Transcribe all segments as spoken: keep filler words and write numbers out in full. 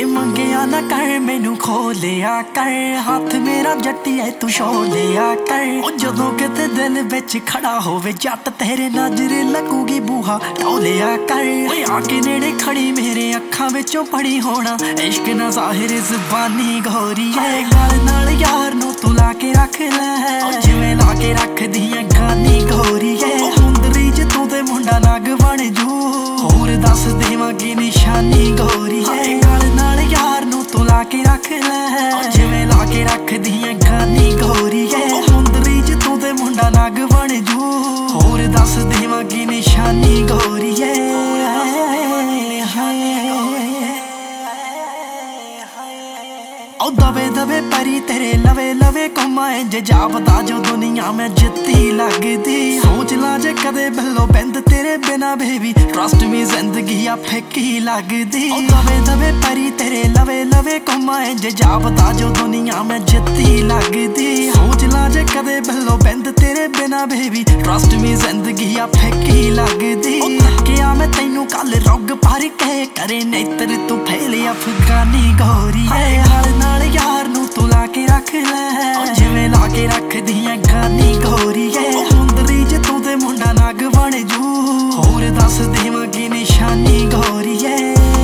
ਵੇ ਮੰਗਿਆ ਨਾ ਕਰ ਮੈਨੂੰ ਖੋਲਿਆ ਕਰ ਹੱਥ ਮੇਰਾ ਜੱਟੀਏ ਤੂੰ ਛੋਲਿਆ ਕਰ ਉਹ ਜਦੋਂ ਕਿਤੇ ਦਿਲ ਵਿੱਚ ਖੜਾ ਹੋਵੇ ਜੱਟ ਤੇਰੇ ਨਜ਼ਰ ਲੱਗੂਗੀ ਬੂਹਾ ਢੋਲਿਆ ਕਰ ਓਏ ਆ ਕੇ ਨੇੜੇ ਖੜੀ ਮੇਰੇ ਅੱਖਾਂ ਵਿੱਚੋਂ ਪੜੀ ਹੋਣਾ ਇਸ਼ਕ ਨਾ ਜ਼ਾਹਿਰ ਜ਼ੁਬਾਨੀ ਗੋਰੀਏ ਗਲ ਨਾਲ ਯਾਰ ਨੂੰ ਤੂੰ ਲਾ ਕੇ ਰੱਖ ਲੈ ਜਿਵੇਂ ਲਾ ਕੇ ਰੱਖਦੀ ਐ ਗਾਨੀ ਗੋਰੀਏ ਹੁੰਦਰੀ ਚ ਤੂੰ ਤੇ ਮੁੰਡਾ ਨਗ ਬਣ ਜੂ ਹੋਰ ਦੱਸ ਦੇਵਾਂ ਕੀ ਨਿਸ਼ਾਨੀ ਗੋਰੀਏ ਗਲ ਨਾਲ ਯਾਰ ਨੂੰ ਤੂੰ ਲਾ ਕੇ ਰੱਖ ਲੈ ਜਿਵੇਂ ਲਾ ਕੇ ਰੱਖਦੀ ਐ ਗਾਨੀ ਗੋਰੀਏ ਹੁੰਦਰੀ ਚ ਤੂੰ ਤੇ ਮੁੰਡਾ ਨਗ ਬਣ ਜੂ ਹੋਰ ਦੱਸ ਦੇਵਾਂ ਕੀ ਨਿਸ਼ਾਨੀ ਗੋਰੀਏ ओ दबे दबे परी तेरे लवे लवे घुमाए जे जापदा जो दुनिया में जित्ती लगदी सोच ला जे कदे बिल्लो बिंद तेरे बिना बेबी ट्रस्ट मी जिंदगी आ फिक्की लगदी ओ दबे दबे परी तेरे लवे लवे घुमाए जे जापदा जो दुनिया में जित्ती लगदी सोच ला जे कदे बिल्लो बिंद तेरे बिना बेबी ट्रस्ट मी जिंदगी आ फिक्की लगदी ओ थकिया मैं तैनू कल रुग भर के करे नेतर तू फैले अफगानी गोरी नाल यार नू तू ला के रख ले जिवें ला के रखदी ऐ गानी गोरीए हुंदरी च तू ते मुंडा नग बन जू होर दस देवां की निशानी गोरीए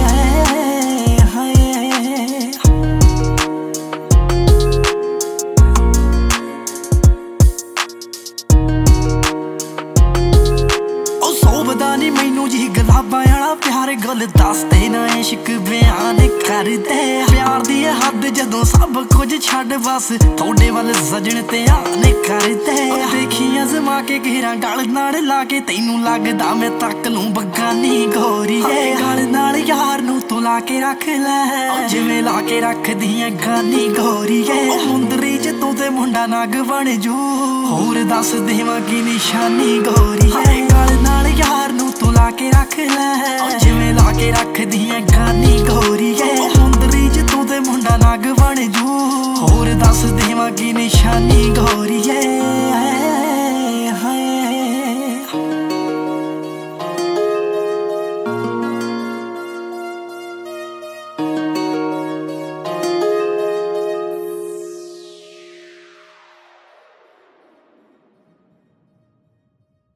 नी मैनू जी गुलाबां आला प्यार गुल दसदे ना इश्क बयान कर दे प्यार दी हद जदों सब कुछ छड्ड बस थोड़े वल सजण ध्यान कर दे देखी अजमा के घेरा गल नाल ला के तैनू लगदा मैं तक लूं बगानी गोरीए गल नाल यार नू तू ला के रख ले जिवें ला के रखदी ऐ गानी गोरीए हुंदरी च तू ते मुंडा नग बन जू होर दस देवां की निशानी गोरीए गल नाल यार नू तू ला के रख ले जिवें ला के रखदी ऐ गानी गोरीए हुंदरी च तू ते मुंडा नग बन जू होर दस देवां की निशानी गोरीए।